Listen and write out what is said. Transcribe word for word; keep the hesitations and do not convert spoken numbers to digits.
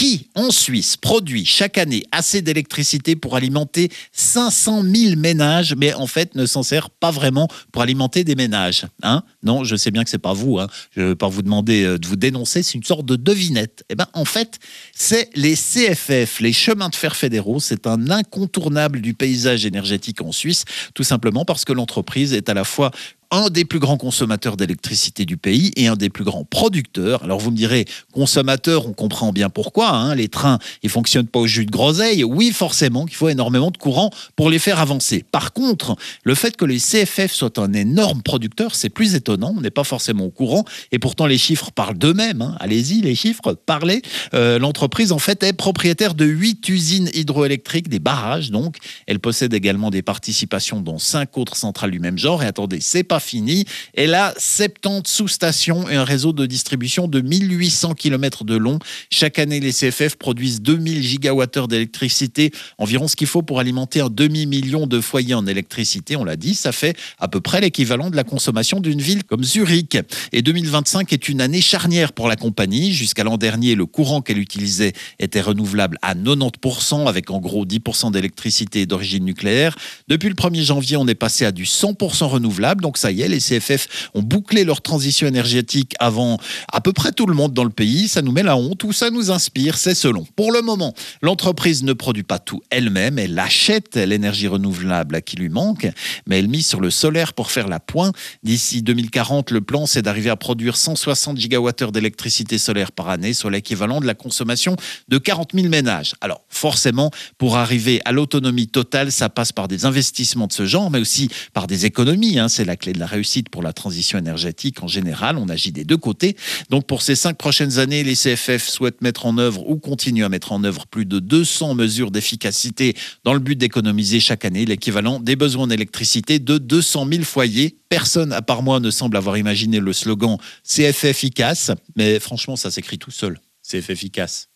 qui, en Suisse, produit chaque année assez d'électricité pour alimenter cinq cent mille ménages, mais en fait ne s'en sert pas vraiment pour alimenter des ménages, hein? Non, je sais bien que c'est pas vous, hein. Je ne vais pas vous demander de vous dénoncer, c'est une sorte de devinette. Eh ben, en fait, c'est les C F F, les chemins de fer fédéraux. C'est un incontournable du paysage énergétique en Suisse, tout simplement parce que l'entreprise est à la fois un des plus grands consommateurs d'électricité du pays et un des plus grands producteurs. Alors vous me direz, consommateur, on comprend bien pourquoi, hein, les trains, ils fonctionnent pas au jus de groseille. Oui, forcément qu'il faut énormément de courant pour les faire avancer. Par contre, le fait que les C F F soient un énorme producteur, c'est plus étonnant, on n'est pas forcément au courant, et pourtant les chiffres parlent d'eux-mêmes, hein. Allez-y, les chiffres, parlez. Euh, l'entreprise, en fait, est propriétaire de huit usines hydroélectriques, des barrages donc. Elle possède également des participations dans cinq autres centrales du même genre, et attendez, c'est pas fini. Elle a soixante-dix sous-stations et un réseau de distribution de mille huit cents kilomètres de long. Chaque année, les C F F produisent deux mille gigawattheures d'électricité, environ ce qu'il faut pour alimenter un demi-million de foyers en électricité. On l'a dit, ça fait à peu près l'équivalent de la consommation d'une ville comme Zurich. Et deux mille vingt-cinq est une année charnière pour la compagnie. Jusqu'à l'an dernier, le courant qu'elle utilisait était renouvelable à quatre-vingt-dix pour cent, avec en gros dix pour cent d'électricité d'origine nucléaire. Depuis le premier janvier, on est passé à du cent pour cent renouvelable. Donc ça y est, les C F F ont bouclé leur transition énergétique avant à peu près tout le monde dans le pays. Ça nous met la honte ou ça nous inspire, c'est selon. Pour le moment, l'entreprise ne produit pas tout elle-même. Elle achète l'énergie renouvelable qui lui manque, mais elle mise sur le solaire pour faire la pointe. D'ici deux mille quarante, le plan, c'est d'arriver à produire cent soixante gigawattheures d'électricité solaire par année, soit l'équivalent de la consommation de quarante mille ménages. Alors, forcément, pour arriver à l'autonomie totale, ça passe par des investissements de ce genre, mais aussi par des économies, hein. C'est la clé de la réussite pour la transition énergétique en général. On agit des deux côtés. Donc, pour ces cinq prochaines années, les C F F souhaitent mettre en œuvre ou continuent à mettre en œuvre plus de deux cents mesures d'efficacité dans le but d'économiser chaque année l'équivalent des besoins d'électricité de deux cent mille foyers. Personne, à part moi, ne semble avoir imaginé le slogan C F F efficace, mais franchement, ça s'écrit tout seul. C F F efficace.